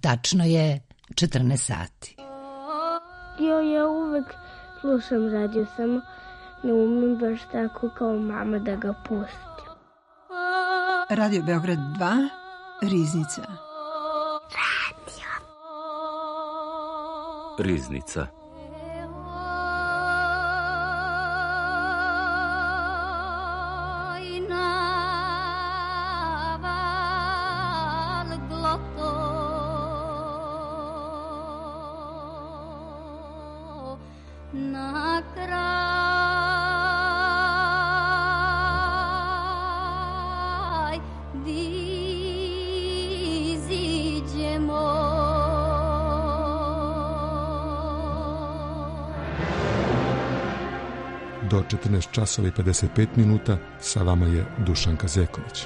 Tačno je 14 sati. Ja uvek slušam radio, samo ne umem baš tako kao mama da ga pustim. Radio Beograd 2, Riznica. Riznica. Do 14 časova i 55 minuta sa vama je Dušanka Zeković.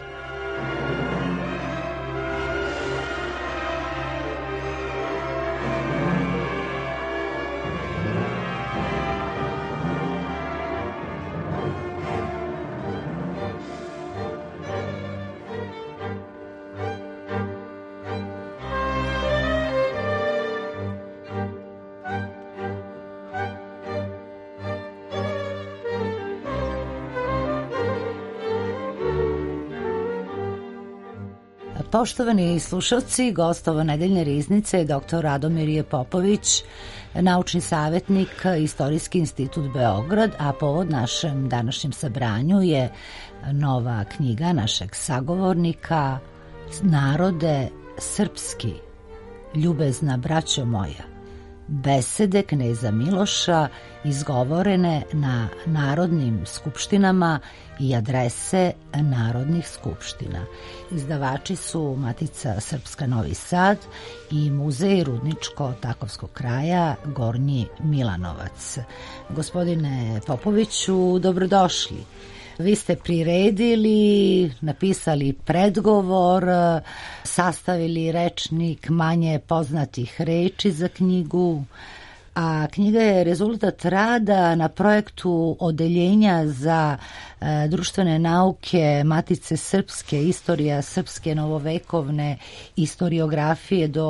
Poštovani slušalci, gost ove nedeljne riznice je dr. Radomir Popović, naučni savjetnik, Istorijski institut Beograd, a povod našem današnjem sabranju je nova knjiga našeg sagovornika Narode srpski, ljubezna braćo moja. Besede kneza Miloša izgovorene na narodnim skupštinama i adrese narodnih skupština. Izdavači su Matica Srpska Novi Sad i Muzej Rudničko-Takovskog kraja Gornji Milanovac. Gospodine Popoviću, dobrodošli. Vi ste priredili, napisali predgovor, sastavili rečnik manje poznatih reči za knjigu, a knjiga je rezultat rada na projektu Odeljenja za društvene nauke Matice Srpske, istorija srpske novovekovne istoriografije do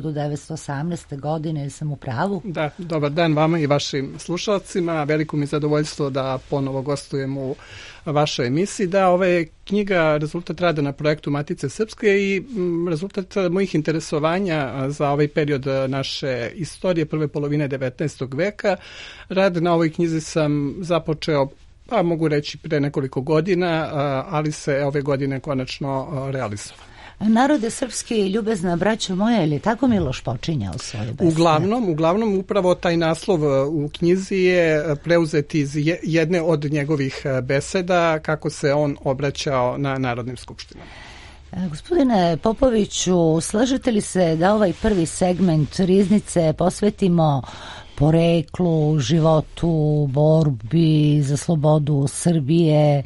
1918. godine, sam u pravu? Da, dobar dan vama i vašim slušalcima. Veliko mi je zadovoljstvo da ponovo gostujem u vašoj emisiji. Da, ova je knjiga rezultat rada na projektu Matice Srpske i rezultat mojih interesovanja za ovaj period naše istorije prve polovine 19. veka. Rad na ovoj knjizi sam započeo, pa mogu reći pre nekoliko godina, ali se ove godine konačno realizovao. Narode srpski, ljubezna braćo moja, ili tako Miloš počinjao svoje besede? Uglavnom, upravo taj naslov u knjizi je preuzet iz jedne od njegovih beseda, kako se on obraćao na narodnim skupštinama. Gospodine Popoviću, slažete li se da ovaj prvi segment riznice posvetimo poreklu, životu, borbi za slobodu Srbije,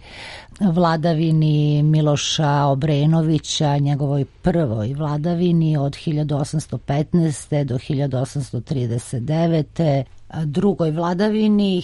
vladavini Miloša Obrenovića, njegovoj prvoj vladavini od 1815. do 1839. drugoj vladavini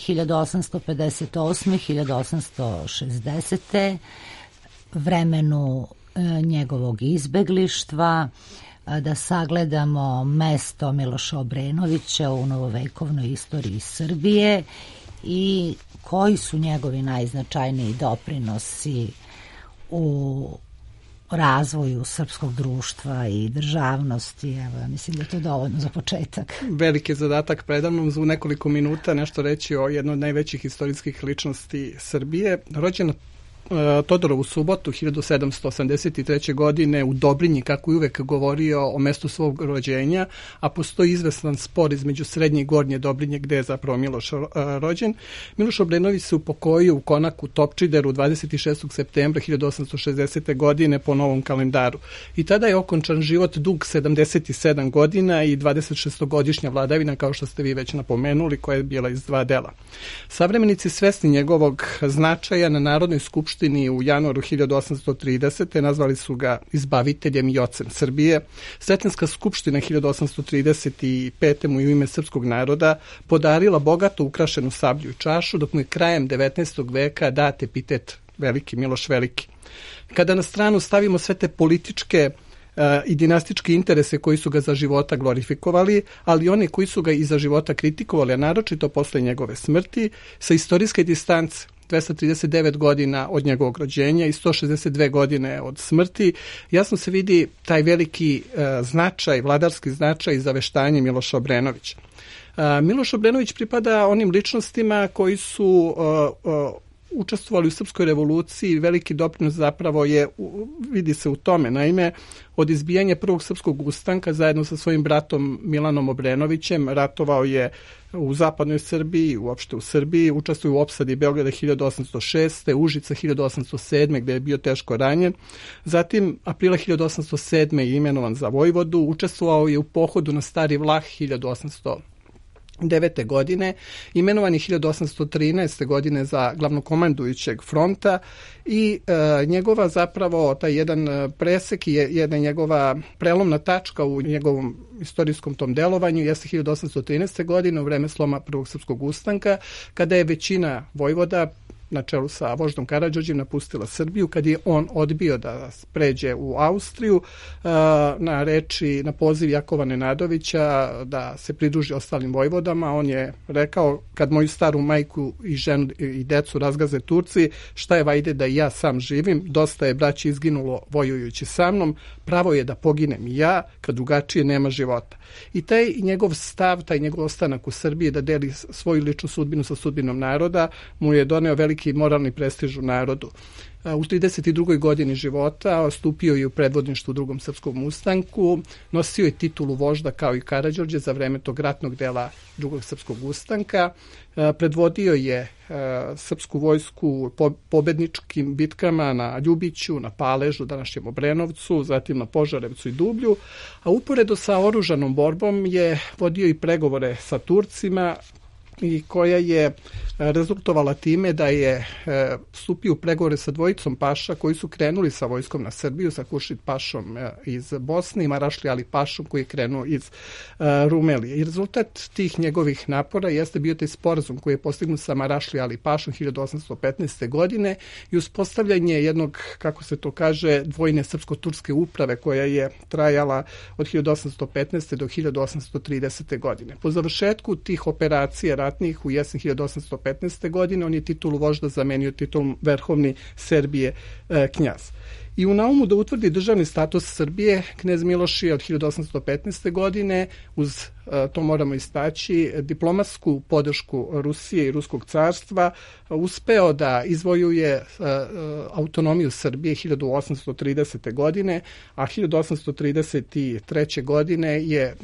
1858-1860. vremenu njegovog izbeglištva, da sagledamo mesto Miloša Obrenovića u novovekovnoj istoriji Srbije i koji su njegovi najznačajniji doprinosi u razvoju srpskog društva i državnosti. Evo, ja mislim da je to dovoljno za početak. Veliki zadatak predavnom za nekoliko minuta nešto reći o jednoj od najvećih istorijskih ličnosti Srbije. Rođena Todorovu subotu 1783. godine u Dobrinji, kako je uvek govorio o mestu svog rođenja, a postoji izvestan spor između Srednje i Gornje Dobrinje, gde je zapravo Miloš rođen. Miloš Obrenović se upokojio u konaku Topčideru 26. septembra 1860. godine po novom kalendaru. I tada je okončan život dug 77 godina i 26-godišnja vladavina, kao što ste vi već napomenuli, koja je bila iz dva dela. Savremenici svesni njegovog značaja na Narodnoj skupštini u januaru 1830. nazvali su ga izbaviteljem i ocem Srbije. Sretenska skupština 1835. mu je u ime srpskog naroda podarila bogato ukrašenu sablju i čašu, dok mu je krajem 19. veka dat epitet Veliki, Miloš Veliki. Kada na stranu stavimo sve te političke i dinastičke interese koji su ga za života glorifikovali, ali oni koji su ga i za života kritikovali, a naročito posle njegove smrti, sa istorijske distance 239 godina od njegovog rođenja i 162 godine od smrti, jasno se vidi taj veliki značaj, vladarski značaj i zaveštanje Miloša Obrenovića. Miloš Obrenović pripada onim ličnostima koji su učestvovali u Srpskoj revoluciji. Veliki doprinos zapravo vidi se u tome. Naime, od izbijanja prvog srpskog ustanka zajedno sa svojim bratom Milanom Obrenovićem ratovao je u zapadnoj Srbiji, uopšte u Srbiji, učestvuje u opsadi Beograda 1806. Užica 1807. gde je bio teško ranjen. Zatim, aprila 1807. je imenovan za vojvodu, učestvovao je u pohodu na Stari Vlah 1809. godine, imenovan je 1813. godine za glavnokomandujućeg fronta i njegova zapravo, taj jedan presek je jedna njegova prelomna tačka u njegovom istorijskom tom delovanju jeste 1813. godine u vreme sloma Prvog srpskog ustanka, kada je većina vojvoda na čelu sa voždom Karađorđem napustila Srbiju, kad je on odbio da pređe u Austriju na poziv Jakova Nenadovića da se pridruži ostalim vojvodama. On je rekao, kad moju staru majku i ženu i decu razgaze Turci, šta je vajde da i ja sam živim, dosta je braći izginulo vojujući sa mnom, pravo je da poginem i ja, kad drugačije nema života. I taj njegov stav, taj njegov ostanak u Srbiji da deli svoju ličnu sudbinu sa sudbinom naroda, mu je doneo veliki moralni prestiž u narodu. U 32. godini života stupio je u predvodništvu u Drugom srpskom ustanku, nosio je titulu vožda kao i Karađorđe za vreme tog ratnog dela Drugog srpskog ustanka, predvodio je srpsku vojsku pobedničkim bitkama na Ljubiću, na Paležu, današnjem Obrenovcu, zatim na Požarevcu i Dublju, a uporedo sa oružanom borbom je vodio i pregovore sa Turcima i koja je rezultovala time da je stupio u pregovore sa dvojicom paša koji su krenuli sa vojskom na Srbiju, sa Kuršid pašom iz Bosne i Marašli Ali pašom koji je krenuo iz Rumelije. I rezultat tih njegovih napora jeste bio taj sporazum koji je postignut sa Marašli Ali pašom 1815. godine i uspostavljanje jednog, kako se to kaže, dvojne srpsko-turske uprave koja je trajala od 1815. do 1830. godine. Po završetku tih operacija ratnih u jesen 1815. godine on je titulu vožda zamenio titulom Verhovni Serbije knjaz. I u naumu da utvrdi državni status Srbije, knez Miloš je od 1815. godine, uz to moramo istaći, diplomatsku podršku Rusije i Ruskog carstva, uspeo da izvojuje autonomiju Srbije 1830. godine, a 1833. godine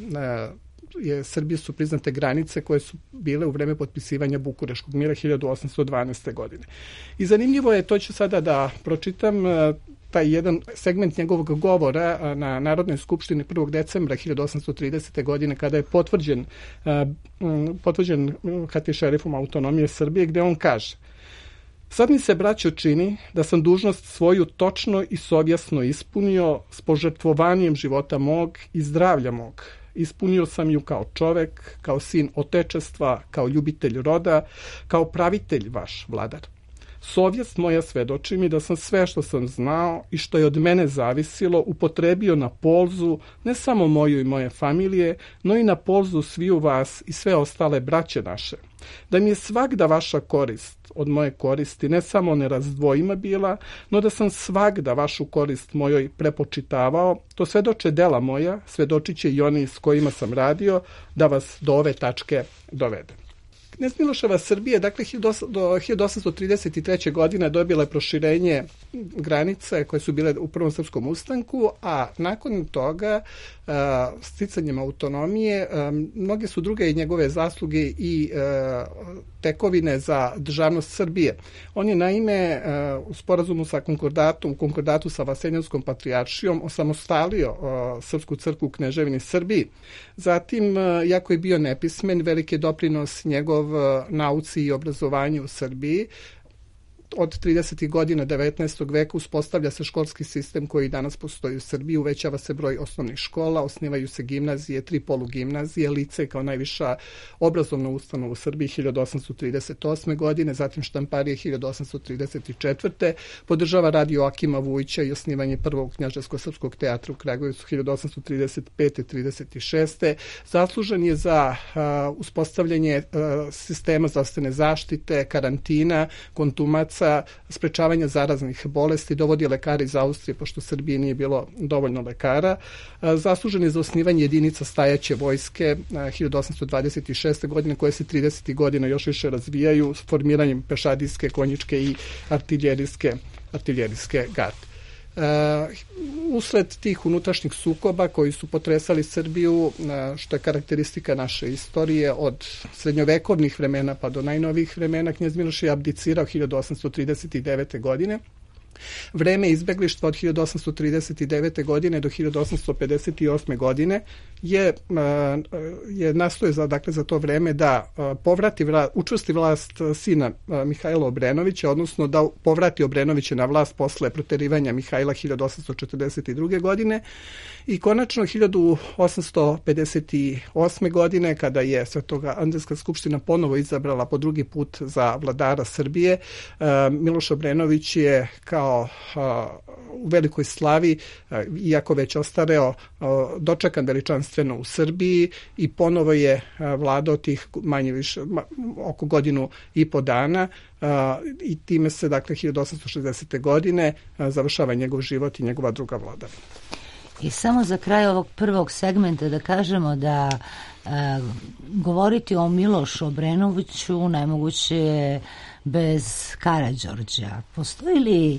Srbije su priznate granice koje su bile u vreme potpisivanja Bukureškog mira 1812. godine. I zanimljivo je, to ću sada da pročitam, taj jedan segment njegovog govora na Narodnoj skupštini 1. decembra 1830. godine kada je potvrđen Hatije šerifom autonomije Srbije, gde on kaže: sad mi se, braćo, čini da sam dužnost svoju točno i savjesno ispunio s požrtvovanjem života mog i zdravlja mog. Ispunio sam ju kao čovek, kao sin otečestva, kao ljubitelj roda, kao pravitelj vaš, vladar. Совjest moja svedoči mi da sam sve što sam znao i što je od mene zavisilo upotrebio na polzu ne samo moju i moje familije, no i na polzu sviju vas i sve ostale braće naše. Da mi je svagda vaša korist od moje koristi ne samo nerazdvojima bila, no da sam svagda vašu korist mojoj prepočitavao, to svedoče dela moja, svedočit će i oni s kojima sam radio, da vas do ove tačke dovedem. Knez Miloševa Srbije, dakle, do 1833. godine dobila je proširenje granice koje su bile u Prvom srpskom ustanku, a nakon toga, sticanjem autonomije, mnoge su druge njegove zasluge i tekovine za državnost Srbije. On je naime u sporazumu sa konkordatu sa Vaseljanskom patrijaršijom osamostalio Srpsku crkvu u Kneževini Srbiji. Zatim, jako je bio nepismen, veliki doprinos njegov nauci i obrazovanju u Srbiji. od 30. godina 19. veka uspostavlja se školski sistem koji danas postoji u Srbiji, uvećava se broj osnovnih škola, osnivaju se gimnazije, 3 polugimnazije, lice kao najviša obrazovna ustanova u Srbiji 1838. godine, zatim štamparije 1834. Podržava rad Joakima Vujića i osnivanje prvog knjaževsko-srpskog teatra u Kragujevcu 1835-36. Zaslužen je za uspostavljanje sistema zdravstvene zaštite, karantina, kontumaca, sprečavanja zaraznih bolesti, dovodi lekare iz Austrije, pošto u Srbiji nije bilo dovoljno lekara. Zaslužen je za osnivanje jedinica stajaće vojske 1826. godine, koje se 30. godina još više razvijaju s formiranjem pešadijske, konjičke i artiljerijske garde. Usled tih unutrašnjih sukoba koji su potresali Srbiju, što je karakteristika naše istorije od srednjovekovnih vremena pa do najnovijih vremena, knjez Miloš je abdicirao 1839. godine. Vreme izbeglištva od 1839. godine do 1858. godine je nastoje za to vreme da učvrsti vlast sina Mihajla Obrenovića, odnosno da povrati Obrenovića na vlast posle proterivanja Mihajla 1842. godine. I konačno 1858. godine, kada je Svetoandrijska skupština ponovo izabrala po drugi put za vladara Srbije, Miloš Obrenović je kao u velikoj slavi, iako već ostareo, dočekan veličanstveno u Srbiji i ponovo je vladao tih manje više oko godinu i po dana i time se, dakle, 1860. godine završava njegov život i njegova druga vladavina. I samo za kraj ovog prvog segmenta da kažemo da govoriti o Milošu Obrenoviću nemoguće je bez Karađorđa. Postoji li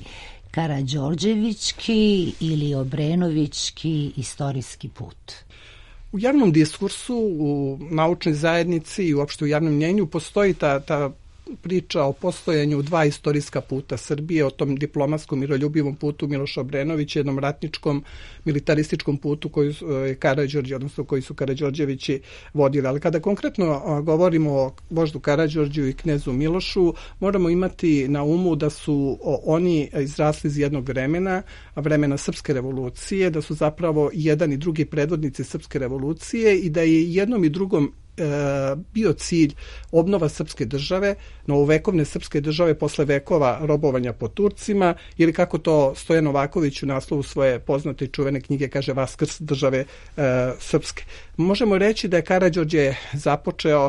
Karađorđevićki ili Obrenovićki istorijski put? U javnom diskursu, u naučnoj zajednici i uopšte u javnom mnjenju postoji ta priča o postojanju dva istorijska puta Srbije, o tom diplomatskom miroljubivom putu Miloša Obrenovića, jednom ratničkom militarističkom putu koji je Karađorđe, odnosno koji su Karađorđevići vodili. Ali kada konkretno govorimo o voždu Karađorđu i knezu Milošu, moramo imati na umu da su oni izrasli iz jednog vremena Srpske revolucije, da su zapravo jedan i drugi predvodnici Srpske revolucije i da je jednom i drugom bio cilj obnova srpske države, novovekovne srpske države posle vekova robovanja po Turcima, ili kako to Stojan Novaković u naslovu svoje poznate i čuvene knjige kaže Vaskrs države srpske. Možemo reći da je Karađorđe započeo,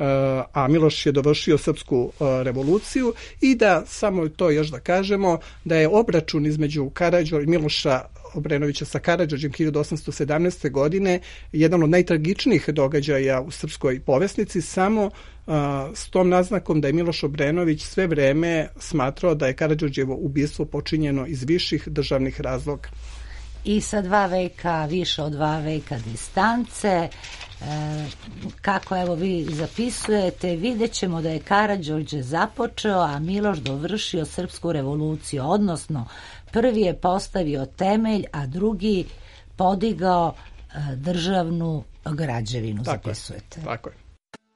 a Miloš je dovršio srpsku revoluciju i da, samo to još da kažemo, da je obračun između Miloša Obrenovića sa Karađorđem 1817. godine jedan od najtragičnijih događaja u srpskoj povesnici, samo s tom naznakom da je Miloš Obrenović sve vreme smatrao da je Karađorđevo ubistvo počinjeno iz viših državnih razloga. I sa 2 veka, više od 2 veka distance, kako evo vi zapisujete, vidjet ćemo da je Karađorđe započeo, a Miloš dovršio srpsku revoluciju, odnosno prvi je postavio temelj, a drugi podigao državnu građevinu, zapisujete. Tako je.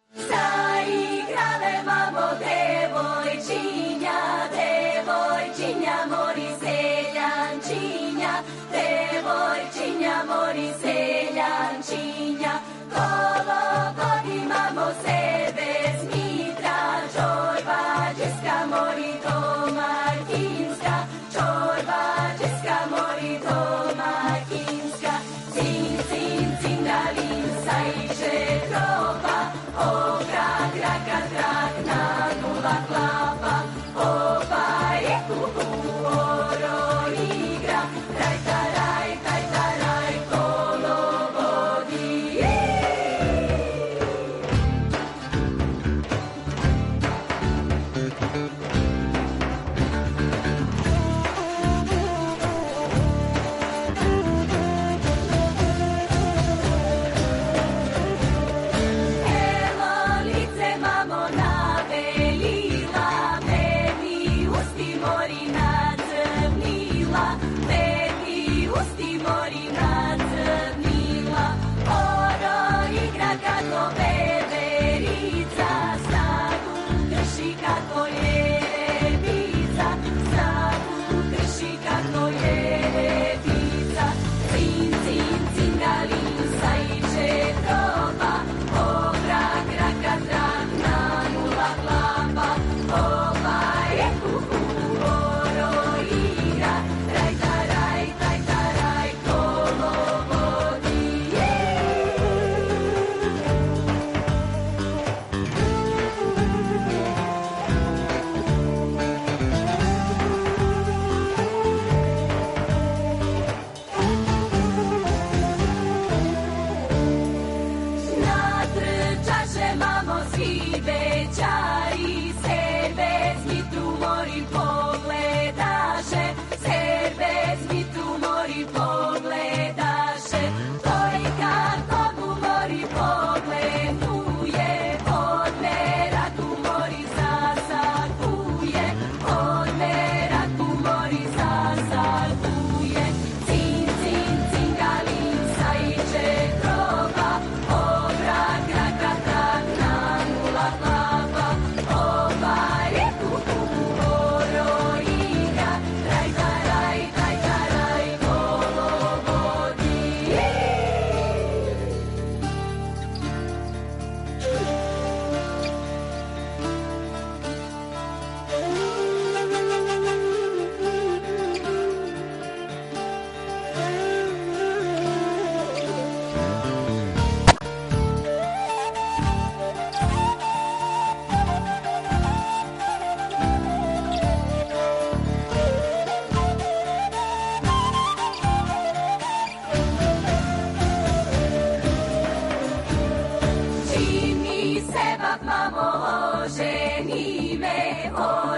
Zaigrale mamo devojčinja, devojčinja mori seljančinja, devojčinja mori seljančinja, kolo godi mamo sebe smitra, čorba česka mori domaćinska, čorba česka mori domaćinska, cin, cin, cinalin, sajče troba,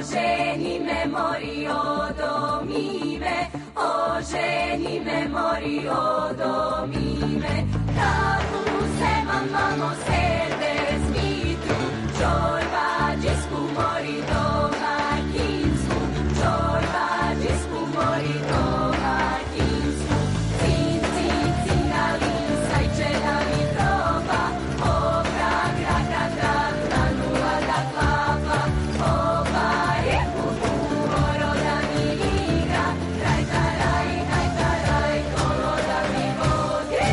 ženi me mori odo mime, o ženi me mori odo mime. Tavu se mamamo sede smitru, čorba džisku mori doma kinsku, čorba džisku mori doma kinsku. Cin, cin, cingali, sajče da mi proba, o krak, krak, krak, krak, ranula da klapa, oba je kuku, moro da mi igra, kraj taraj, kolo da mi vodi.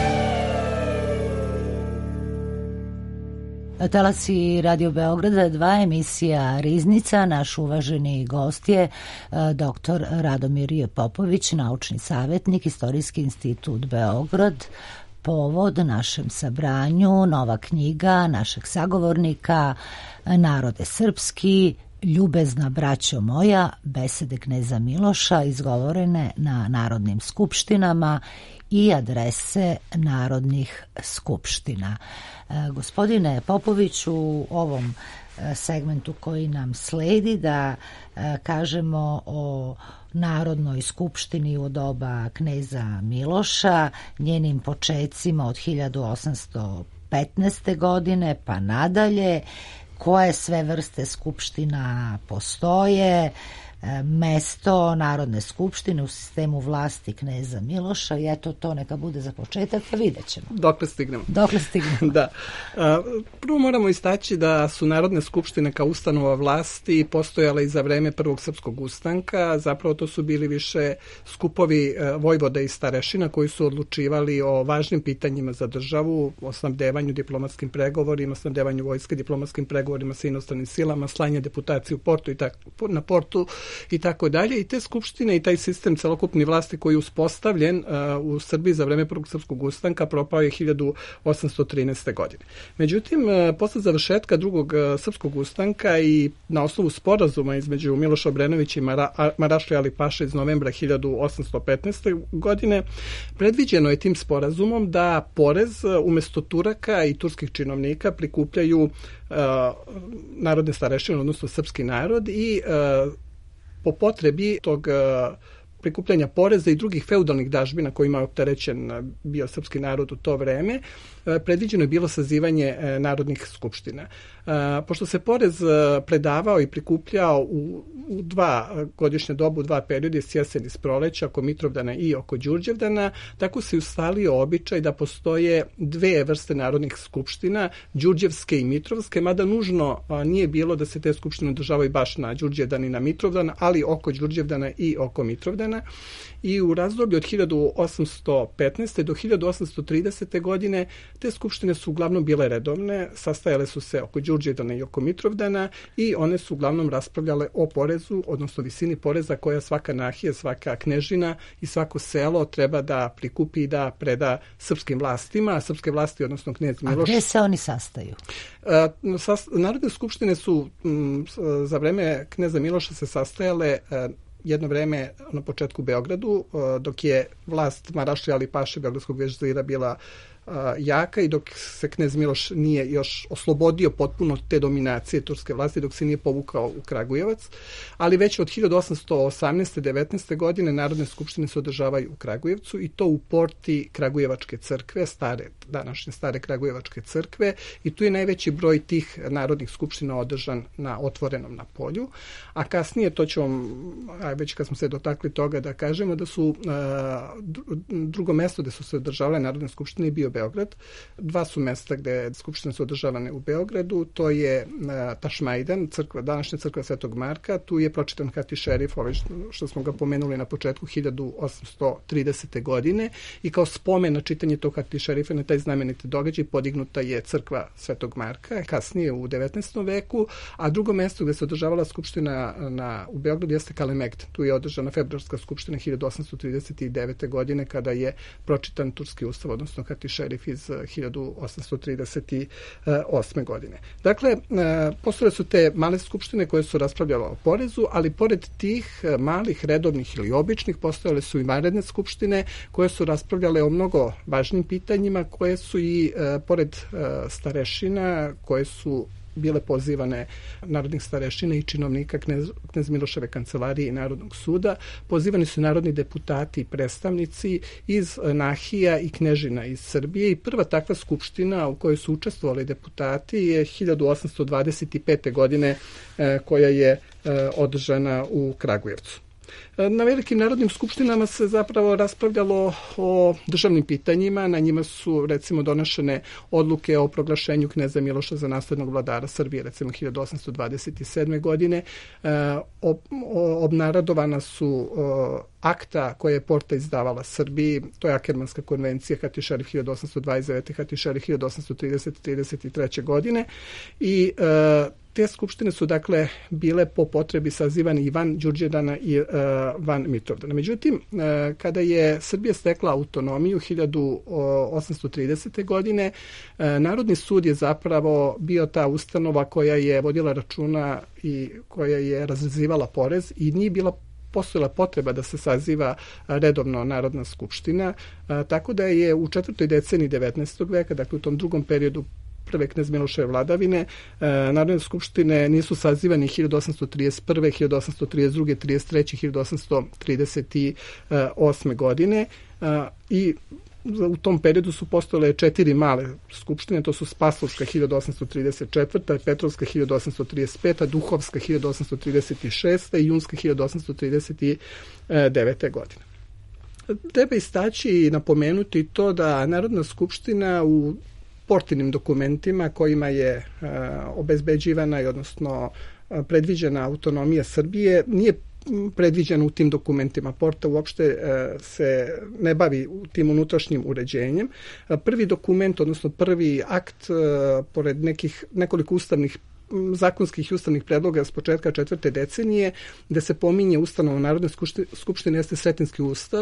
Talasi Radio Beograda 2, emisija Riznica. Naš uvaženi gost je dr. Radomir J. Popović, naučni savjetnik, Istorijski institut Beograd. Povod našem sabranju, nova knjiga našeg sagovornika Narode srpski, Ljubezna braćo moja, besede kneza Miloša izgovorene na narodnim skupštinama i adrese narodnih skupština. Gospodine Popoviću, u ovom segmentu koji nam sledi da kažemo o Narodnoj skupštini u doba kneza Miloša, njenim počecima od 1815. godine pa nadalje, koje sve vrste skupština postoje, mesto Narodne skupštine u sistemu vlasti kneza Miloša i eto to neka bude za početak, pa vidjet ćemo. Dokle stignemo. Da. Prvo moramo istaći da su Narodne skupštine kao ustanova vlasti postojale i za vreme Prvog srpskog ustanka. Zapravo to su bili više skupovi vojvoda i starešina koji su odlučivali o važnim pitanjima za državu, o snabdevanju diplomatskim pregovorima, snabdevanju vojske diplomatskim pregovorima sa inostranim silama, slanje deputacije u portu na portu i tako dalje. I te skupštine i taj sistem celokupni vlasti koji je uspostavljen u Srbiji za vreme Prvog srpskog ustanka propao je 1813. godine. Međutim, posle završetka Drugog srpskog ustanka i na osnovu sporazuma između Miloša Obrenovića i Marašlija Ali Paše iz novembra 1815. godine, predviđeno je tim sporazumom da porez umesto Turaka i turskih činovnika prikupljaju narodne starešine, odnosno srpski narod i po potrebi tog prikupljanja poreza i drugih feudalnih dažbina kojima je opterećen bio srpski narod u to vreme, predviđeno je bilo sazivanje narodnih skupština. Pošto se porez predavao i prikupljao u dva godišnje dobu, u dva perioda, s jesen i s proleća, oko Mitrovdana i oko Đurđevdana, tako se ustalio običaj da postoje dve vrste narodnih skupština, đurđevske i mitrovske, mada nužno nije bilo da se te skupštine održavaju baš na Đurđevdan i na Mitrovdan, ali oko Đurđevdana i oko Mitrovdana. I u razdoblju od 1815. do 1830. godine te skupštine su uglavnom bile redovne, sastajale su se oko Đurđevdana i oko Mitrovdana i one su uglavnom raspravljale o porezu, odnosno visini poreza koja svaka nahija, svaka knežina i svako selo treba da prikupi i da preda srpskim vlastima, a srpske vlasti, odnosno knez Miloš. A gde se oni sastaju? Narodne skupštine su za vreme kneza Miloša se sastajale jedno vreme na početku u Beogradu, dok je vlast Marašlija Ali Paše beogradskog vezira bila jaka i dok se knez Miloš nije još oslobodio potpuno te dominacije turske vlasti, dok se nije povukao u Kragujevac, ali već od 1818. 19. godine Narodne skupštine se održavaju u Kragujevcu i to u porti Kragujevačke crkve, današnje stare Kragujevačke crkve, i tu je najveći broj tih narodnih skupština održan na otvorenom na polju, a kasnije, to ću vam, već kad smo se dotakli toga, da kažemo da su drugo mesto gde su se održavale Narodne skupštine bio Beograd. Dva su mesta gde skupštine su održavane u Beogradu, to je Tašmajdan, današnja crkva Svetog Marka, tu je pročitan Hati Šerif, što smo ga pomenuli na početku 1830. godine i kao spomen na čitanje tog Hati Šerifa na taj znameniti događaj podignuta je crkva Svetog Marka, kasnije u 19. veku, a drugo mesto gde se održavala skupština u Beogradu jeste Kalemegdan. Tu je održana februarska skupština 1839. godine kada je pročitan turski ustav, odnosno Hati Šerif iz 1838. godine. Dakle, postojale su te male skupštine koje su raspravljale o porezu, ali pored tih malih, redovnih ili običnih, postojale su i vanredne skupštine koje su raspravljale o mnogo važnim pitanjima, koje su i pored starešina, koje su bile pozivane narodnih starešina i činovnika knez Miloševe kancelarije i Narodnog suda. Pozivani su narodni deputati i predstavnici iz nahija i knežina iz Srbije i prva takva skupština u kojoj su učestvovali deputati je 1825. godine koja je održana u Kragujevcu. Na velikim narodnim skupštinama se zapravo raspravljalo o državnim pitanjima, na njima su recimo donošene odluke o proglašenju kneza Miloša za naslednog vladara Srbije, recimo 1827. godine. Obnarodovana su akta koje je Porta izdavala Srbiji, to je Akermanska konvencija, Hatišari 1829. Hatišari 1830-33. godine i te skupštine su dakle bile po potrebi sazivani i van Đurđevdana i van Mitrovdana. Međutim, kada je Srbija stekla autonomiju 1830. godine, Narodni sud je zapravo bio ta ustanova koja je vodila računa i koja je razrezivala porez i nije bila postojala potreba da se saziva redovno Narodna skupština, tako da je u 4. deceniji 19. veka, dakle u tom drugom periodu prve knez Miloševe vladavine, Narodne skupštine nisu sazivani 1831., 1832., 33., 1838. godine i u tom periodu su postojale 4 male skupštine, to su Spasovska 1834., Petrovska 1835., Duhovska 1836. i Junska 1839. godine. Treba istaći i napomenuti to da Narodna skupština u Portinim dokumentima kojima je obezbeđivana i odnosno predviđena autonomija Srbije nije predviđeno u tim dokumentima. Porta uopšte se ne bavi tim unutrašnjim uređenjem. Prvi dokument, odnosno prvi akt, pored nekoliko zakonskih i ustavnih predloga s početka 4. decenije, gde se pominje ustanova Narodne skupštine, jeste Sretenski ustav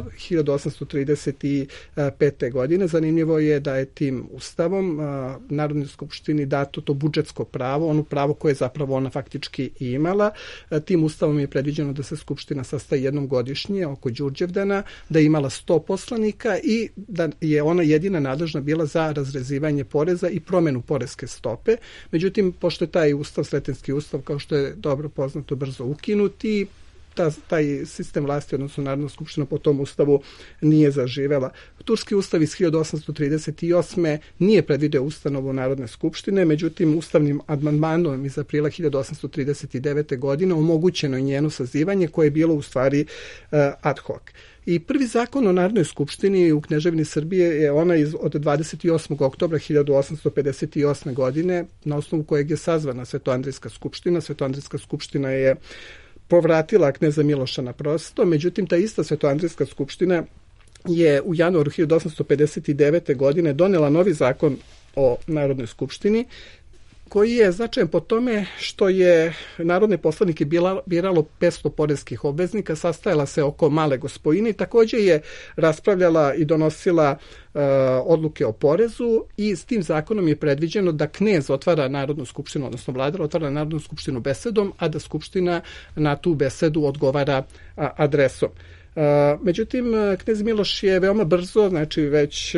1835. godine. Zanimljivo je da je tim ustavom Narodnoj skupštini dato to budžetsko pravo, ono pravo koje je zapravo ona faktički i imala. Tim ustavom je predviđeno da se skupština sastaje jednom godišnje oko Đurđevdana, da je imala 100 poslanika i da je ona jedina nadležna bila za razrezivanje poreza i promenu poreske stope. Međutim, pošto je taj ustav, Sretenski ustav, kao što je dobro poznato, brzo ukinut i taj sistem vlasti, odnosno Narodna skupština po tom ustavu nije zaživela. Turski ustav iz 1838. nije predvideo ustanovu Narodne skupštine, međutim ustavnim amandmanom iz aprila 1839. godine omogućeno je njeno sazivanje koje je bilo u stvari ad hoc. I prvi zakon o Narodnoj skupštini u Kneževini Srbije je onaj od 28. oktobra 1858. godine, na osnovu kojeg je sazvana Svetoandrijska skupština. Svetoandrijska skupština je povratila kneza Miloša na prosto, međutim ta ista Svetoandrijska skupština je u januaru 1859. godine donela novi zakon o Narodnoj skupštini, koji je značajan po tome što je narodne poslanike biralo 500 poreskih obveznika, sastajala se oko male gospojine i također je raspravljala i donosila odluke o porezu i s tim zakonom je predviđeno da knez otvara Narodnu skupštinu, odnosno vladar otvara Narodnu skupštinu besedom, a da skupština na tu besedu odgovara adresom. Međutim, knez Miloš je veoma brzo, znači već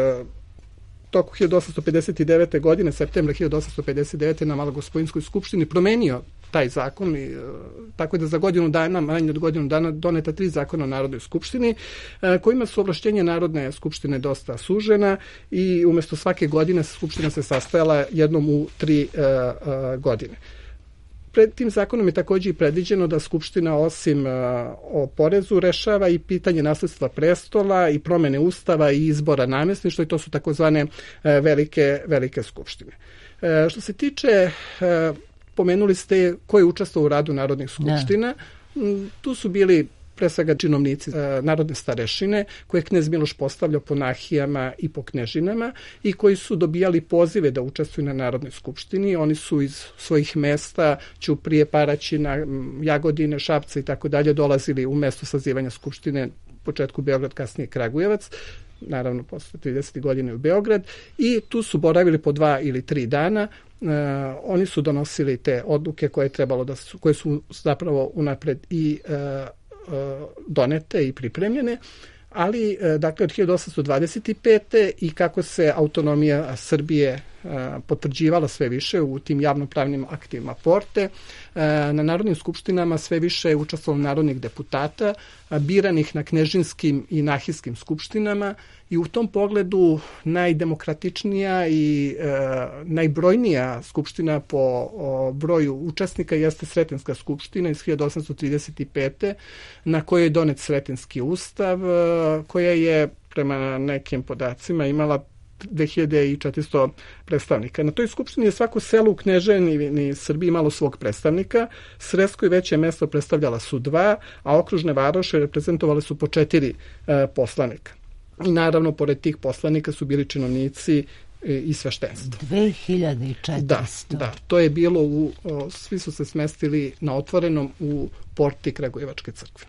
toku 1859. godine, septembra 1859. na Malogospojinskoj skupštini promenio taj zakon, tako da za godinu dana, manje od godinu dana, doneta 3 zakona o Narodnoj skupštini, kojima su ovlašćenja Narodne skupštine dosta sužena i umjesto svake godine skupština se sastajala jednom u 3 godine. Pred tim zakonom je također i predviđeno da skupština osim o porezu rešava i pitanje nasledstva prestola i promene ustava i izbora namjesništva i to su takozvane velike skupštine. Što se tiče, pomenuli ste ko je učestvovao u radu narodnih skupština, tu su bili pre svega činovnici narodne starešine, koje je knez Miloš postavljao po nahijama i po knežinama i koji su dobijali pozive da učestvuju na Narodnoj skupštini. Oni su iz svojih mesta, Ćuprije, Paraćina, Jagodine, Šapca i tako dalje, dolazili u mesto sazivanja skupštine, početku Beograd, kasnije Kragujevac, naravno posle 30. godine u Beograd, i tu su boravili po 2 ili 3 dana. Oni su donosili te odluke koje su zapravo unapred i donete i pripremljene, ali dakle od 1825. i kako se autonomija Srbije potvrđivala sve više u tim javnopravnim aktivima Porte. Na narodnim skupštinama sve više je učestvovalo narodnih deputata, biranih na knežinskim i nahijskim skupštinama, i u tom pogledu najdemokratičnija i najbrojnija skupština po broju učesnika jeste Sretenska skupština iz 1835. na kojoj je donet Sretenski ustav, koja je prema nekim podacima imala 2400 predstavnika. Na toj skupštini je svako selo u Kneževini Srbiji imalo svog predstavnika. Sresko i veće mesto predstavljala su 2, a okružne varoše reprezentovale su po 4 poslanika. I naravno, pored tih poslanika su bili činovnici i sveštenstvo. 2400. Da, to je bilo svi su se smestili na otvorenom u porti Kragujevačke crkve.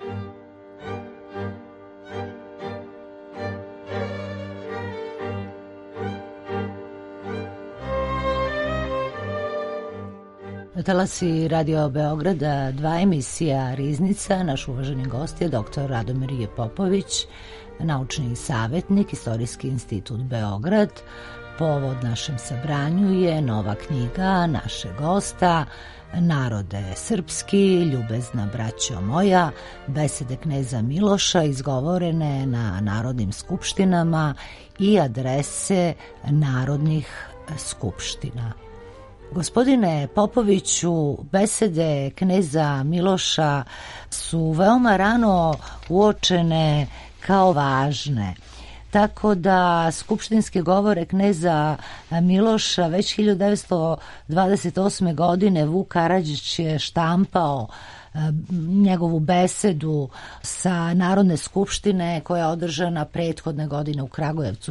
Talasi Radio Beograda, 2 emisija Riznica. Naš uvaženi gost je dr. Radomir J. Popović, naučni savjetnik, Istorijski institut Beograd. Povod našem sabranju je nova knjiga našeg gosta, Narode srpski, ljubezna braćo moja, besede kneza Miloša izgovorene na narodnim skupštinama i adrese narodnih skupština. Gospodine Popoviću, besede kneza Miloša su veoma rano uočene kao važne, tako da skupštinske govore kneza Miloša već 1928. godine Vuk Karadžić je štampao njegovu besedu sa Narodne skupštine koja je održana prethodne godine u Kragujevcu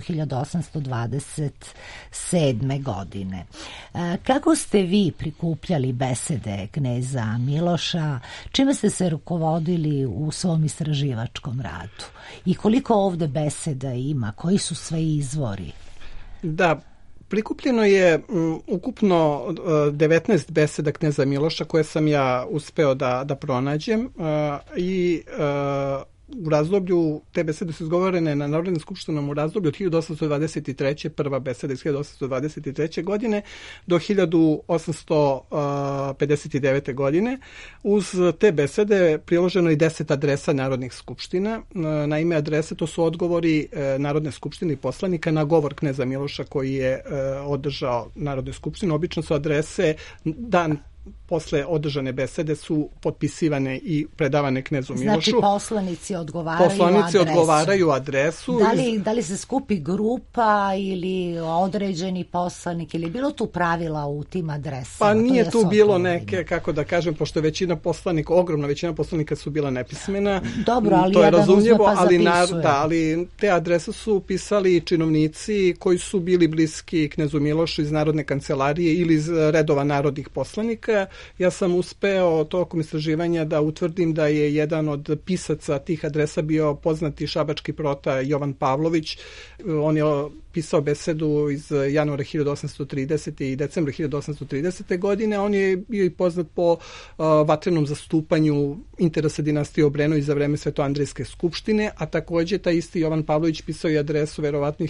1827. godine. Kako ste vi prikupljali besede kneza Miloša? Čime ste se rukovodili u svom istraživačkom radu? I koliko ovde beseda ima? Koji su sve izvori? Da, prikupljeno je ukupno 19 beseda kneza Miloša koje sam ja uspeo da pronađem i u razdoblju, te besede su izgovorene na Narodnim skupštinama u razdoblju od 1823. prva beseda iz 1823. godine do 1859. godine. Uz te besede priloženo je 10 adresa Narodnih skupština. Naime, adrese to su odgovori Narodne skupštine i poslanika na govor kneza Miloša koji je održao Narodne skupštine. Obično su adrese dan posle održane besede su potpisivane i predavane knezu Milošu. Znači poslanici odgovaraju adresu. Da li se skupi grupa ili određeni poslanik ili bilo tu pravila u tim adresama? Pa nije tu bilo neke, kako da kažem, pošto je većina poslanika, ogromna većina poslanika su bila nepismena. Dobro, ali to je jedan razumljivo, uzme pa zapisuje. Ali te adrese su pisali činovnici koji su bili bliski knezu Milošu iz Narodne kancelarije ili iz redova narodnih poslanika. Ja sam uspeo tokom istraživanja da utvrdim da je jedan od pisaca tih adresa bio poznati šabački prota Jovan Pavlović. On je pisao besedu iz januara 1830. i decembra 1830. godine. On je bio i poznat po vatrenom zastupanju interesa dinastije Obrenović za vreme Svetoandrijske skupštine, a takođe taj isti Jovan Pavlović pisao i adresu verovatno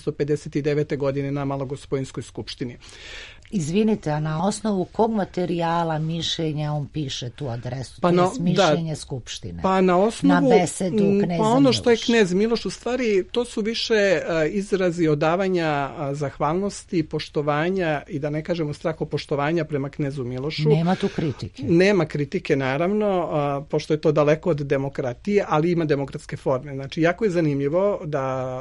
1859. godine na Malogospojinskoj skupštini. Izvinite, a na osnovu kog materijala mišljenja on piše tu adresu? To je mišljenje skupštine. Pa na osnovu, na besedu kneza ono što je knez Miloš, u stvari to su više izrazi odavanja zahvalnosti, poštovanja i da ne kažemo strahopoštovanja prema knezu Milošu. Nema tu kritike. Nema kritike, naravno, pošto je to daleko od demokratije, ali ima demokratske forme. Znači, jako je zanimljivo da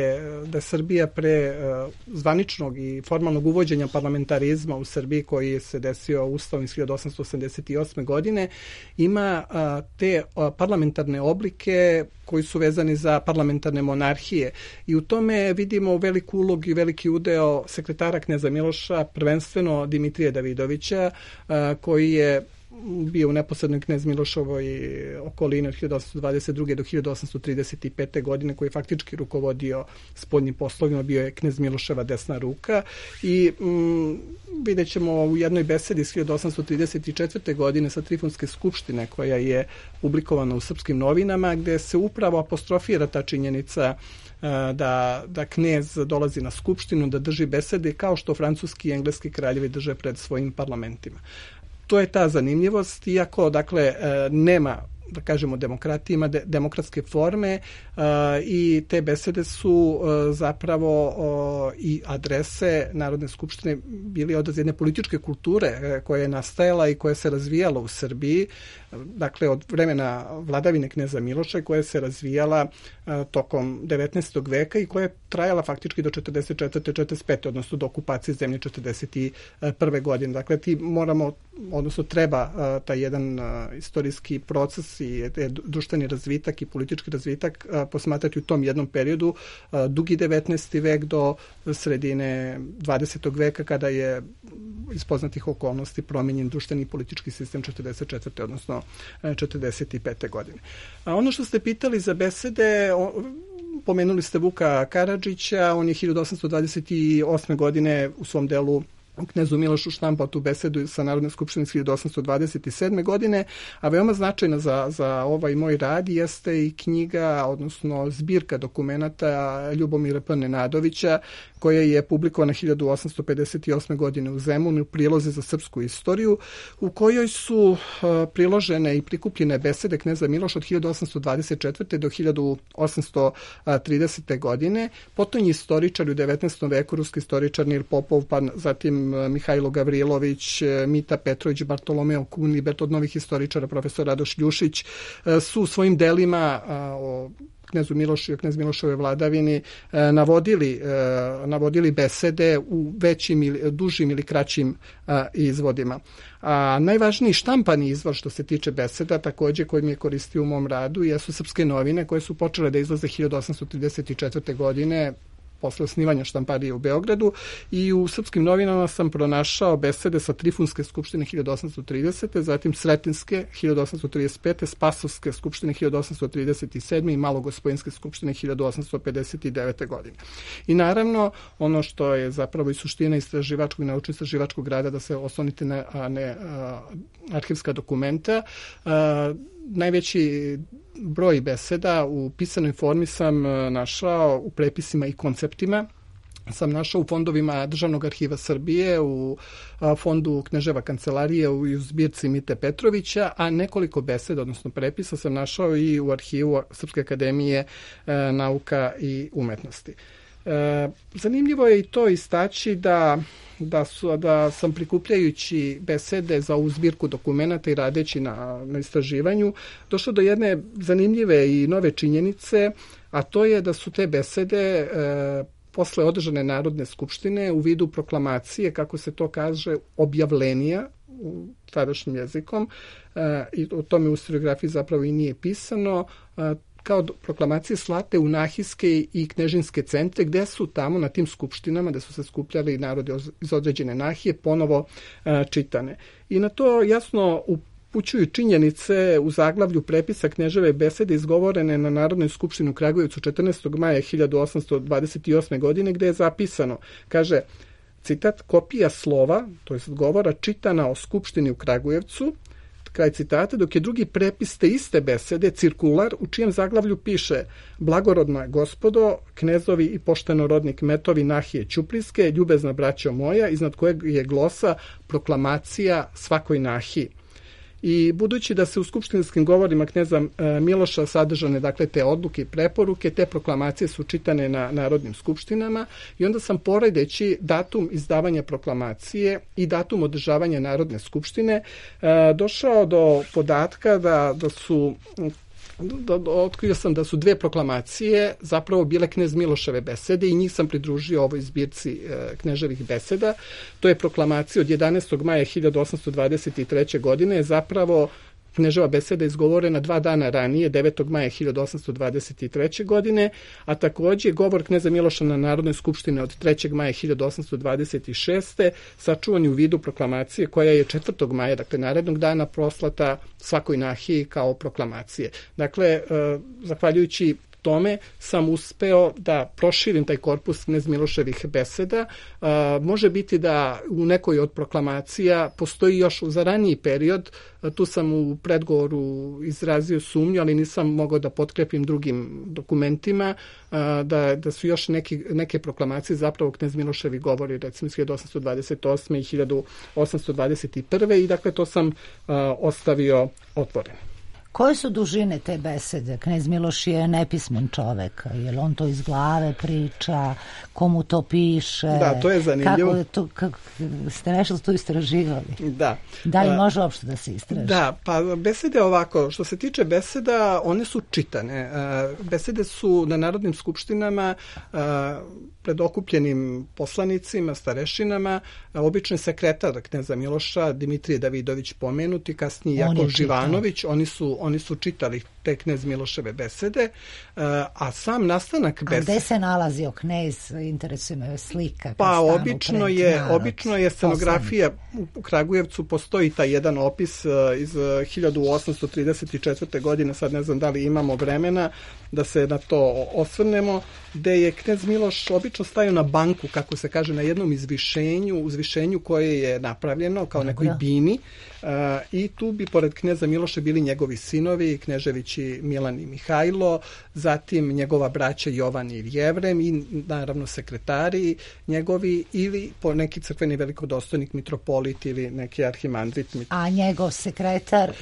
Srbija pre zvaničnog i formalnog uvođenja parlamentarizma u Srbiji koji se desio Ustavom iz 1888. godine ima te parlamentarne oblike koji su vezani za parlamentarne monarhije i u tome vidimo veliku ulogu i veliki udeo sekretara kneza Miloša, prvenstveno Dimitrija Davidovića, koji je bio u neposrednoj knez Milošovoj okolini od 1822. do 1835. godine, koji je faktički rukovodio spoljnim poslovima, bio je knez Miloševa desna ruka i vidjet ćemo u jednoj besedi iz 1834. godine sa Trifunske skupštine, koja je publikovana u Srpskim novinama, gde se upravo apostrofira ta činjenica da knez dolazi na skupštinu, da drži besede kao što francuski i engleski kraljevi drže pred svojim parlamentima. To je ta zanimljivost, iako dakle nema, da kažemo, demokratije, ima demokratske forme i te besede su zapravo i adrese Narodne skupštine bili odraz jedne političke kulture koja je nastajala i koja se razvijala u Srbiji, dakle od vremena vladavine kneza Miloša, koja se razvijala tokom 19. veka i koja je trajala faktički do 44. 45. odnosno do okupacije zemlje 41. godine. Dakle, treba taj jedan istorijski proces i društveni razvitak i politički razvitak posmatrati u tom jednom periodu, dugi 19. vek do sredine 20. veka, kada je iz poznatih okolnosti promenjen društveni i politički sistem 44. odnosno 45. godine. A ono što ste pitali za besede, pomenuli ste Vuka Karadžića, on je 1828. godine u svom delu knezu Milošu štampao tu besedu sa Narodne skupštine 1827. godine, a veoma značajna za ovaj moj rad jeste i knjiga, odnosno zbirka dokumenata Ljubomira P. Nenadovića, koja je publikovana 1858. godine u Zemunu, prilozi za srpsku istoriju, u kojoj su priložene i prikupljene besede kneza Miloša od 1824. do 1830. godine. Potom je istoričar u 19. veku, ruski istoričar Nil Popov, pa zatim Mihajlo Gavrilović, Mita Petrović, Bartolomeo Kunibert, od novih istoričara profesor Radoš Ljušić, su u svojim delima o knezu Milošu i o knez Milošove vladavini navodili besede u većim, dužim ili kraćim izvodima. A najvažniji štampani izvor što se tiče beseda, takođe koji mi je koristio u mom radu, jesu Srpske novine, koje su počele da izlaze 1834. godine, posle osnivanja štamparije u Beogradu, i u Srpskim novinama sam pronašao besede sa Trifunske skupštine 1830. zatim Sretinske 1835. Spasovske skupštine 1837. i Malogospojinske skupštine 1859. godine. I naravno, ono što je zapravo i suština istraživačkog i naučno-istraživačkog rada, da se oslonite na arhivska dokumenta. Najveći broj beseda u pisanoj formi sam našao u prepisima i konceptima. Sam našao u fondovima Državnog arhiva Srbije, u fondu Kneževa kancelarije i u zbirci Mite Petrovića, a nekoliko beseda, odnosno prepisa, sam našao i u arhivu Srpske akademije nauka i umetnosti. Zanimljivo je i to istaći da sam prikupljajući besede za ovu zbirku dokumenta i radeći na istraživanju došao do jedne zanimljive i nove činjenice, a to je da su te besede posle održane Narodne skupštine u vidu proklamacije, kako se to kaže, objavlenija u tadašnjim jezikom, i o tome u historiografiji zapravo i nije pisano, kao proklamacije slate u nahijske i knežinske centre, gde su tamo na tim skupštinama, gde su se skupljali narodi iz određene nahije, ponovo čitane. I na to jasno upućuju činjenice u zaglavlju prepisa Kneževe besede izgovorene na Narodnoj skupštini u Kragujevcu 14. maja 1828. godine, gde je zapisano, kaže, citat, kopija slova, to je govora, čitana o skupštini u Kragujevcu, kraj citata, dok je drugi prepis te iste besede, cirkular, u čijem zaglavlju piše: blagorodna gospodo, knezovi i poštenorodni kmetovi nahije Ćuprijske, ljubezna braćo moja, iznad kojeg je glosa proklamacija svakoj nahiji. I budući da se u skupštinskim govorima kneza Miloša sadržane, dakle, te odluke i preporuke, te proklamacije su čitane na narodnim skupštinama, i onda sam, poredeći datum izdavanja proklamacije i datum održavanja Narodne skupštine, došao do podatka otkrio sam da su dve proklamacije zapravo bile knez Miloševe besede, i njih sam pridružio ovoj zbirci Kneževih beseda. To je proklamacija od 11. maja 1823. godine, zapravo Kneževa beseda izgovorena 2 dana ranije, 9. maja 1823. godine, a takođe govor kneza Miloša na Narodnoj skupštini od 3. maja 1826. sačuvan je u vidu proklamacije koja je 4. maja, dakle narednog dana, proslata svakoj nahiji kao proklamacije. Dakle, zahvaljujući tome sam uspeo da proširim taj korpus knez Miloševih beseda. Može biti da u nekoj od proklamacija postoji još za raniji period, tu sam u predgovoru izrazio sumnju, ali nisam mogao da potkrepim drugim dokumentima, da su još neke proklamacije zapravo knez Miloševi govori, recimo iz 1828. i 1821. i dakle to sam ostavio otvoreno. Koje su dužine te besede? Knez Miloš je nepismen čovek. Je li on to iz glave priča? Komu to piše? Da, to je zanimljivo. Kako ste nešto tu istraživali? Da. Da li može uopšte da se istraži? Da, pa besede ovako. Što se tiče beseda, one su čitane. Besede su na narodnim skupštinama pred okupljenim poslanicima, starešinama, obično je sekretar kneza Miloša, Dimitrije Davidović pomenuti, kasnije Jakov Živanović, oni su čitali te knez Miloševe besede, a sam nastanak besede... A gde se nalazio knez, interesuje me slika? Pa obično je scenografija, u Kragujevcu postoji taj jedan opis iz 1834. godine, sad ne znam da li imamo vremena da se na to osvrnemo, gde je knez Miloš obično stajao na banku, kako se kaže, na jednom uzvišenju koje je napravljeno kao nekoj bini, i tu bi pored kneza Miloša bili njegovi sinovi, kneževići Milan i Mihajlo, zatim njegova braća Jovan i Jevrem i naravno sekretari njegovi ili po neki crkveni velikodostojnik, mitropolit ili neki arhimandrit. A njegov sekretar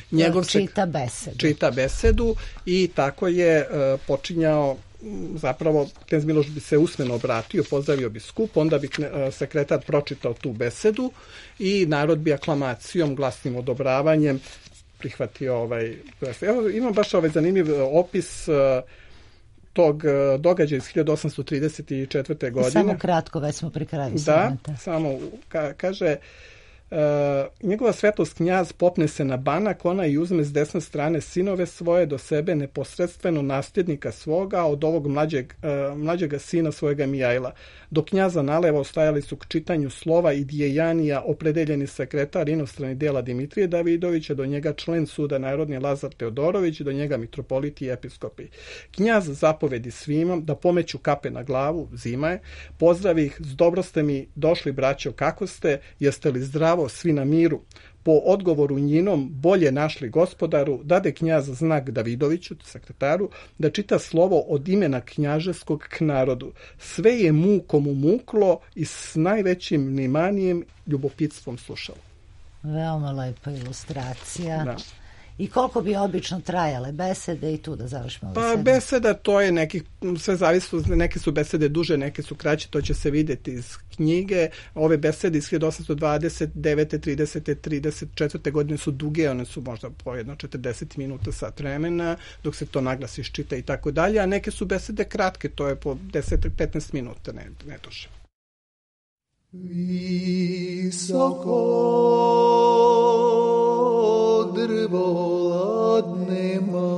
čita besedu i tako je počinjao. Zapravo, knez Miloš bi se usmeno obratio, pozdravio bi skup, onda bi sekretar pročitao tu besedu i narod bi aklamacijom, glasnim odobravanjem prihvatio besed. Evo, imam baš zanimljiv opis tog događaja iz 1834. godine. Samo kratko, već smo pri kraju. Da, samo kaže... njegova svetlost knjaz popne se na banak, ona i uzme s desne strane sinove svoje do sebe neposredstveno nasljednika svoga od ovog mlađega sina svojega Mijajla. Do knjaza nalevo stajali su k čitanju slova i dijejanija opredeljeni sekretar inostrani dela Dimitrije Davidovića, do njega člen suda narodni Lazar Teodorović, do njega mitropoliti i episkopi. Knjaz zapovedi svima da pomeću kape na glavu, zima je, pozdravi ih, s dobro ste mi došli braćo, kako ste, jeste li zdravo, svi na miru. Po odgovoru njinom bolje našli gospodaru, dade knjaz znak Davidoviću, sekretaru, da čita slovo od imena knjažeskog k narodu. Sve je mukom umuklo i s najvećim vниманием ljubopitstvom slušalo. Veoma lepa ilustracija. Da. I koliko bi obično trajale besede i tu da završimo? Pa beseda to je nekih, sve zavisno, neke su besede duže, neke su kraće, to će se vidjeti iz knjige. Ove besede iz 1829. 30. 34. godine su duge, one su možda po 40 minuta, sat vremena, dok se to naglasi, iščita i tako dalje, a neke su besede kratke, to je po 10-15 minuta, ne duže. Visoko drvo ladnema,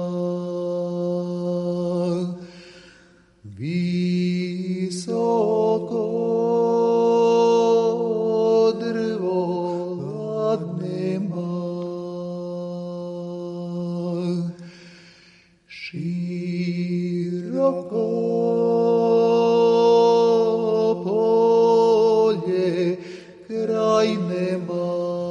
visoko drvo ladnema, široko polje kraj nema.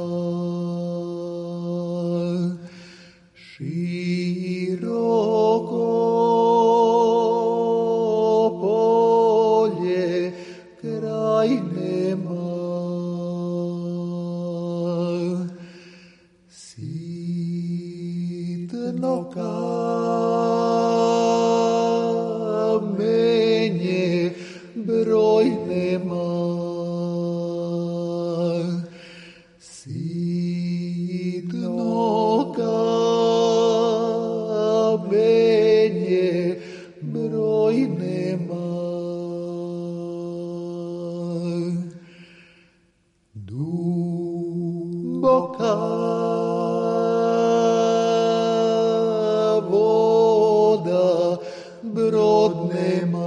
Široko polje kraj nema, sitno kamen brod nema.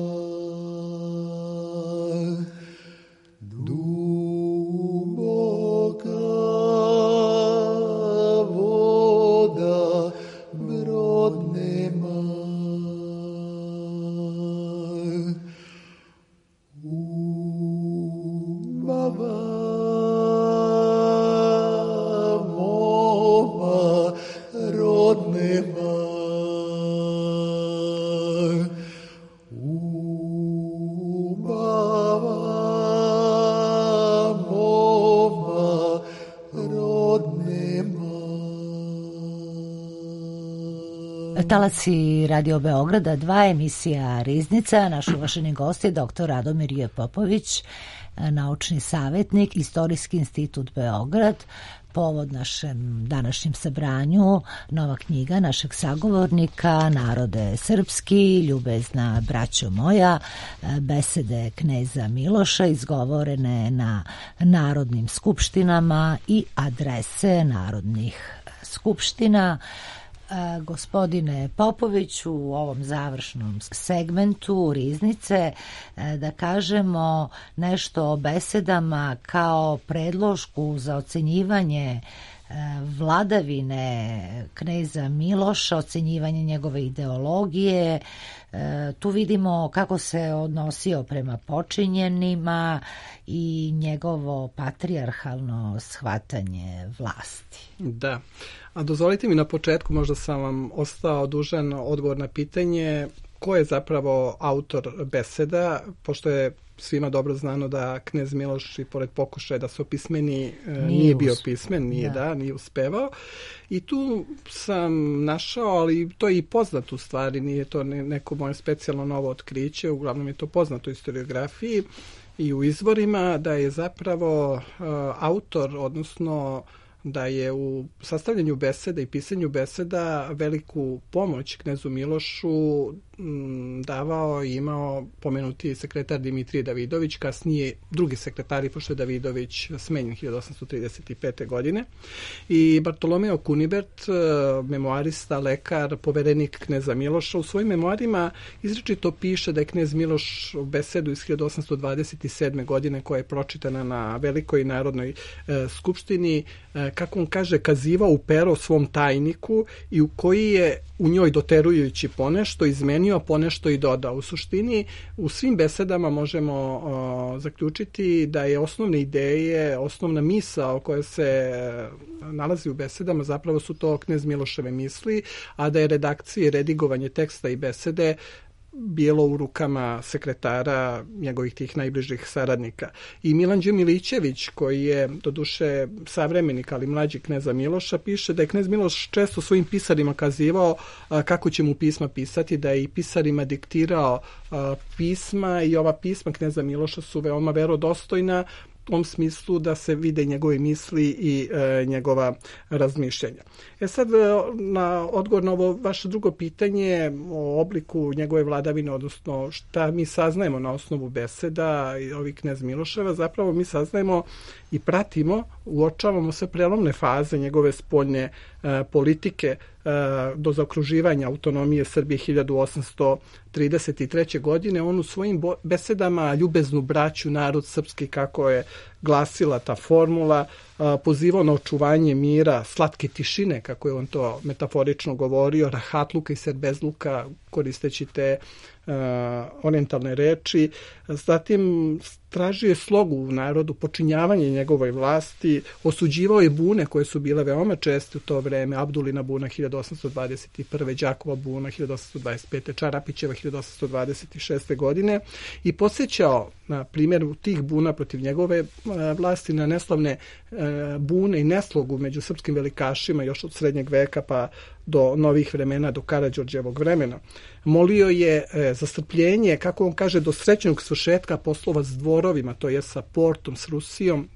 Duboka voda, brod nema. Baba moma, rod nema. Baba moma, rod nema. Talaci Radio Beograda 2, emisija Riznica. Naš uvaženi gost je dr. Radomir J. Popović, naučni savjetnik, Istorijski institut Beograd. Povod našem današnjem sabranju, nova knjiga našeg sagovornika Narode srpski, ljubezna braćo moja, besede kneza Miloša izgovorene na narodnim skupštinama i adrese narodnih skupština. Gospodine Popoviću, u ovom završnom segmentu Riznice da kažemo nešto o besedama kao predlošku za ocenjivanje vladavine kneza Miloša, ocenjivanje njegove ideologije. Tu vidimo kako se odnosio prema počinjenima i njegovo patrijarhalno shvatanje vlasti. Da. A dozvolite mi na početku, možda sam vam ostao dužan odgovor na pitanje ko je zapravo autor beseda, pošto je svima dobro znano da knez Miloš i pored pokušaja da se opismeni nije bio pismen, nije uspevao. I tu sam našao, ali to je i poznato u stvari, nije to neko moje specijalno novo otkriće, uglavnom je to poznato u historiografiji i u izvorima, da je zapravo autor, odnosno da je u sastavljanju beseda i pisanju beseda veliku pomoć knezu Milošu davao i imao pomenuti sekretar Dimitrije Davidović, kasnije drugi sekretari, pošto je Davidović smenjen 1835. godine. I Bartolomeo Kunibert, memoarista, lekar, poverenik kneza Miloša, u svojim memoarima izričito piše da je knez Miloš besedu iz 1827. godine, koja je pročitana na Velikoj narodnoj skupštini, kako on kaže, kazivao u pero svom tajniku i u koji je u njoj doterujući ponešto izmenio, ponešto i dodao. U suštini, u svim besedama možemo zaključiti da je osnovne ideje, osnovna misao koja se nalazi u besedama, zapravo su to knez Miloševe misli, a da je redakcija i redigovanje teksta i besede bilo u rukama sekretara njegovih tih najbližih saradnika. I Milan Đ. Milićević, koji je doduše savremenik, ali mlađi kneza Miloša, piše da je knez Miloš često svojim pisarima kazivao kako će mu pisma pisati, da je i pisarima diktirao pisma i ova pisma kneza Miloša su veoma verodostojna, u tom smislu da se vide njegove misli i njegova razmišljanja. Sad, na odgovor na ovo vaše drugo pitanje o obliku njegove vladavine, odnosno šta mi saznajemo na osnovu beseda i ovih knez Miloševa, zapravo mi saznajemo i pratimo, uočavamo sve prelomne faze njegove spoljne politike do zaokruživanja autonomije Srbije 1833. godine. On u svojim besedama ljubeznu braću, narod srpski, kako je glasila ta formula, pozivao na očuvanje mira, slatke tišine, kako je on to metaforično govorio, rahatluka i serbezluka, koristeći te orijentalne reči. Zatim tražio je slogu u narodu, počinjavanje njegove vlasti, osuđivao je bune koje su bile veoma česte u to vreme, Abdulina buna 1821. Đakova buna 1825. Čarapićeva 1826. godine i podsjećao na primjer tih buna protiv njegove vlasti na neslavne bune i neslogu među srpskim velikašima još od srednjeg veka pa do novih vremena, do Karađorđevog vremena. Molio je za strpljenje, kako on kaže, do srećnog svršetka poslova s dvorovima, to je sa Portom, s Rusijom,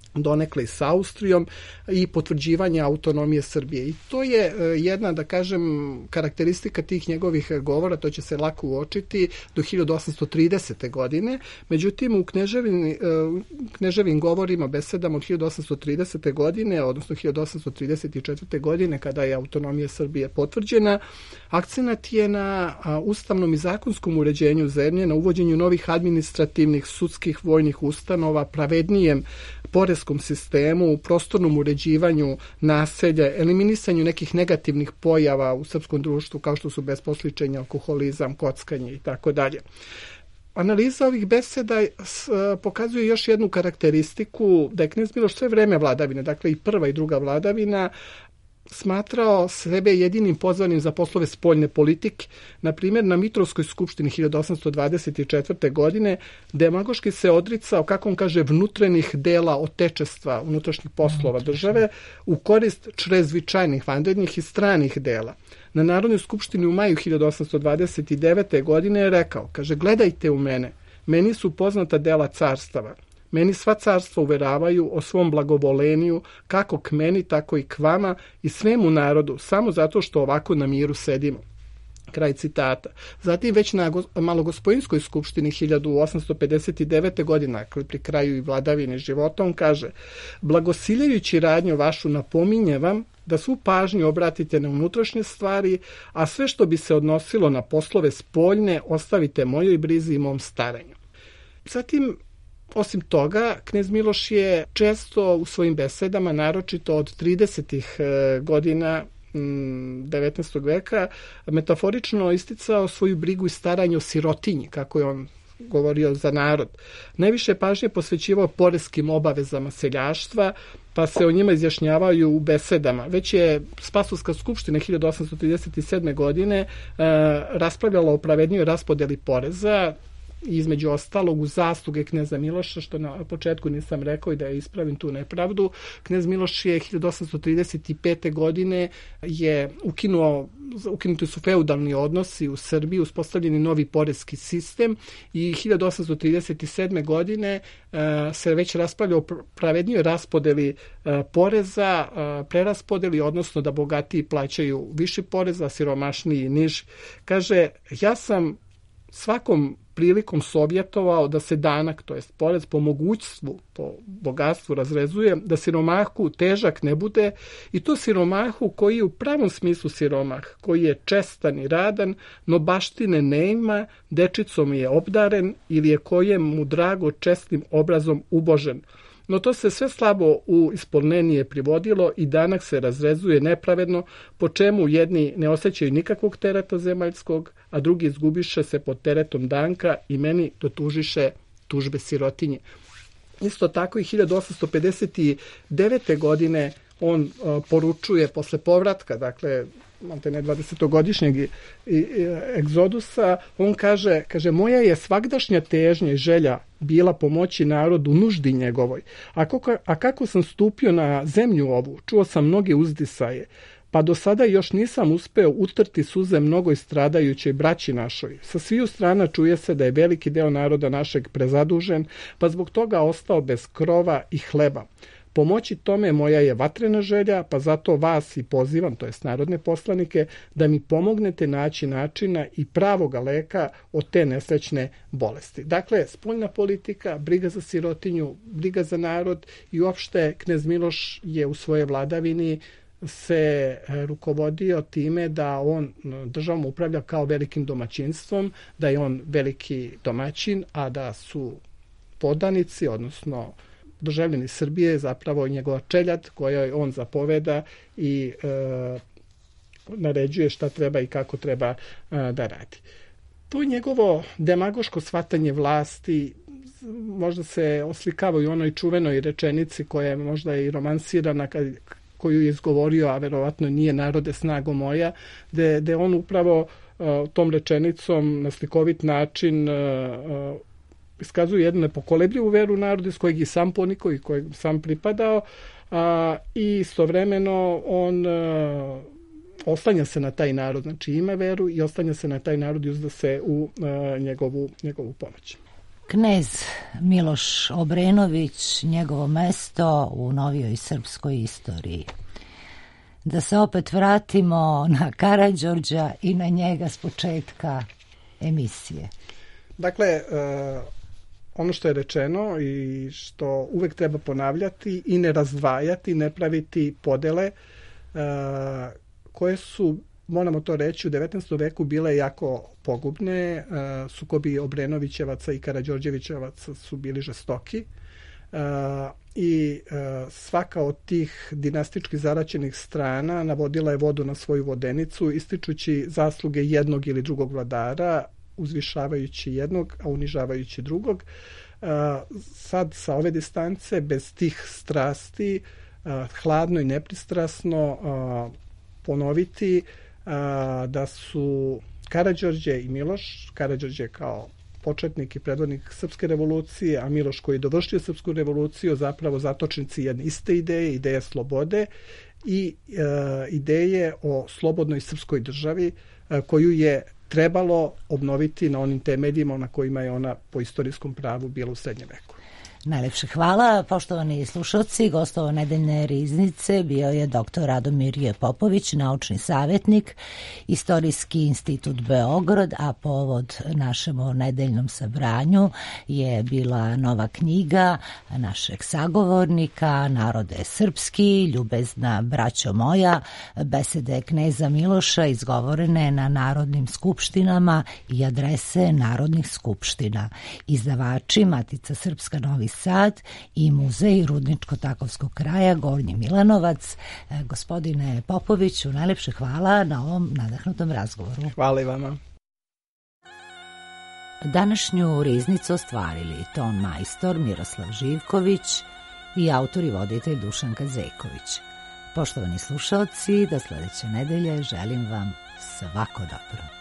donekle i sa Austrijom i potvrđivanje autonomije Srbije. I to je jedna, da kažem, karakteristika tih njegovih govora, to će se lako uočiti do 1830. godine. Međutim, u Kneževim govorima, besedama od 1830. godine, odnosno 1834. godine, kada je autonomija Srbije potvrđena, akcenat je na ustavnom i zakonskom uređenju zemlje, na uvođenju novih administrativnih, sudskih, vojnih ustanova, pravednijem poreskom sistemu, prostornom uređivanju naselja, eliminisanju nekih negativnih pojava u srpskom društvu kao što su besposličenje, alkoholizam, kockanje i tako dalje. Analiza ovih beseda pokazuje još jednu karakteristiku da je knez Miloš sve vreme vladavine, dakle i prva i druga vladavina, smatrao sebe jedinim pozvanim za poslove spoljne politike. Na primjer, na Mitrovskoj skupštini 1824. godine demagoški se odricao, kako on kaže, vnutrenih dela otečestva, unutrašnjih poslova države, u korist črezvičajnih, vanrednih i stranih dela. Na Narodnoj skupštini u maju 1829. godine je rekao, kaže, gledajte u mene, meni su poznata dela carstava. Meni sva carstva uveravaju o svom blagovoleniju, kako k meni, tako i k vama i svemu narodu, samo zato što ovako na miru sedimo. Kraj citata. Zatim već na Malogospojinskoj skupštini 1859. godine, pri kraju i vladavine života, on kaže, blagosiljajući radnju vašu napominje vam da svu pažnju obratite na unutrašnje stvari, a sve što bi se odnosilo na poslove spoljne ostavite mojoj brizi i mom staranju. Zatim, osim toga, knez Miloš je često u svojim besedama, naročito od 30. godina 19. veka, metaforično isticao svoju brigu i staranje o sirotinji, kako je on govorio za narod. Najviše pažnje posvećivao poreskim obavezama seljaštva, pa se o njima izjašnjavaju u besedama. Već je Spasovska skupština 1837. godine raspravljala o pravednijoj raspodeli poreza, između ostalog u zasluge kneza Miloša, što na početku nisam rekao i da je ispravim tu nepravdu. Knez Miloš je 1835. godine je ukinuti su feudalni odnosi u Srbiji, uspostavljeni novi poreski sistem i 1837. godine se već raspravlja o pravednijoj raspodeli poreza, preraspodeli, odnosno da bogatiji plaćaju viši porez, a siromašniji niži. Kaže, ja sam svakom prilikom sovjetovao da se danak, to jest porez po mogućstvu, po bogatstvu razrezuje, da siromahu težak ne bude i to siromahu koji je u pravom smislu siromah, koji je čestan i radan, no baštine ne ima, dečicom je obdaren ili je kojem mu drago čestnim obrazom ubožen. No to se sve slabo u ispolnenije privodilo i danak se razrezuje nepravedno, po čemu jedni ne osjećaju nikakvog tereta zemaljskog, a drugi izgubiše se pod teretom danka i meni dotužiše tužbe sirotinje. Isto tako i 1859. godine on poručuje posle povratka, dakle, ne 20-godišnjeg egzodusa, on kaže, moja je svagdašnja težnja i želja bila pomoći narodu nuždi njegovoj. A kako sam stupio na zemlju ovu, čuo sam mnoge uzdisaje, pa do sada još nisam uspeo utrti suze mnogoj stradajućoj braći našoj. Sa sviju strana čuje se da je veliki deo naroda našeg prezadužen, pa zbog toga ostao bez krova i hleba. Pomoći tome moja je vatrena želja, pa zato vas i pozivam, to jest narodne poslanike, da mi pomognete naći načina i pravoga leka od te nesrećne bolesti. Dakle, spoljna politika, briga za sirotinju, briga za narod i uopšte knez Miloš je u svojoj vladavini se rukovodio time da on državom upravlja kao velikim domaćinstvom, da je on veliki domaćin, a da su podanici, odnosno državljani Srbije, zapravo njegova čeljad kojoj on zapoveda i naređuje šta treba i kako treba da radi. To njegovo demagoško shvatanje vlasti možda se oslikava i u onoj čuvenoj rečenici koja je možda i romansirana, koju je izgovorio, a verovatno nije narode snago moja, gde on upravo tom rečenicom na slikovit način iskazuje jednu nepokolebljivu veru naroda iz kojeg je sam ponikao i kojeg sam pripadao, i istovremeno on oslanja se na taj narod, znači ima veru i oslanja se na taj narod i uzda se u njegovu pomoć. Knez Miloš Obrenović, njegovo mesto u novijoj srpskoj istoriji. Da se opet vratimo na Karađorđa i na njega s početka emisije. Dakle, ono što je rečeno i što uvek treba ponavljati i ne razdvajati, ne praviti podele koje su, moramo to reći, u 19. veku bile jako pogubne. Sukobi Obrenovićevaca i Karađorđevićevaca su bili žestoki i svaka od tih dinastički zaraćenih strana navodila je vodu na svoju vodenicu, ističući zasluge jednog ili drugog vladara, uzvišavajući jednog, a unižavajući drugog. Sad sa ove distance, bez tih strasti, hladno i nepristrasno ponoviti da su Karađorđe i Miloš, Karađorđe kao početnik i predvodnik Srpske revolucije, a Miloš koji je dovršio Srpsku revoluciju, zapravo zatočnici jedne iste ideje, ideje slobode i ideje o slobodnoj srpskoj državi koju je trebalo obnoviti na onim temeljima na kojima je ona po istorijskom pravu bila u srednjem veku. Najlepše hvala. Poštovani slušalci, gostovo nedeljne riznice bio je dr. Radomir J. Popović, naučni savjetnik, Istorijski institut Beograd, a povod našem nedeljnom sabranju je bila nova knjiga našeg sagovornika Narode srpski, ljubezna braćo moja, besede kneza Miloša izgovorene na narodnim skupštinama i adrese narodnih skupština. Izdavači Matica Srpska Novi Sad i Muzej Rudničko-Takovskog kraja Gornji Milanovac. Gospodine Popoviću, najlepše hvala na ovom nadahnutom razgovoru. Hvala i vama. Današnju riznicu ostvarili ton majstor Miroslav Živković i autor i voditelj Dušan Kazejković. Poštovani slušalci, do sledeće nedelje želim vam svako dobro.